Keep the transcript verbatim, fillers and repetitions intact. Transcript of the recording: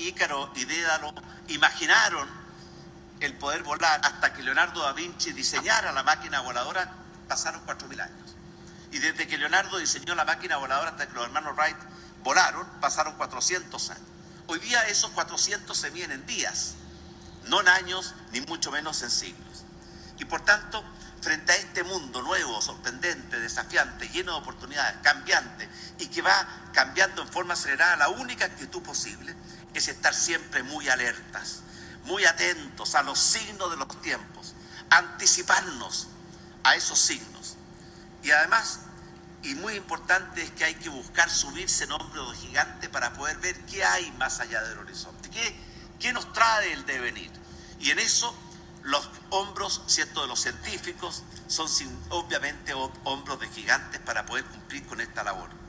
Ícaro y Dédalo imaginaron el poder volar hasta que Leonardo da Vinci diseñara la máquina voladora, pasaron cuatro mil años. Y desde que Leonardo diseñó la máquina voladora hasta que los hermanos Wright volaron, pasaron cuatrocientos años. Hoy día esos cuatrocientos se miden en días, no en años, ni mucho menos en siglos. Y por tanto, frente a este mundo nuevo, sorprendente, desafiante, lleno de oportunidades, cambiante, y que va cambiando en forma acelerada, la única actitud posible es estar siempre muy alertas, muy atentos a los signos de los tiempos, anticiparnos a esos signos. Y además, y muy importante, es que hay que buscar subirse en hombros de gigante para poder ver qué hay más allá del horizonte, qué, qué nos trae el devenir. Y en eso, los hombros, ¿cierto?, de los científicos son sin, obviamente hombros de gigantes para poder cumplir con esta labor.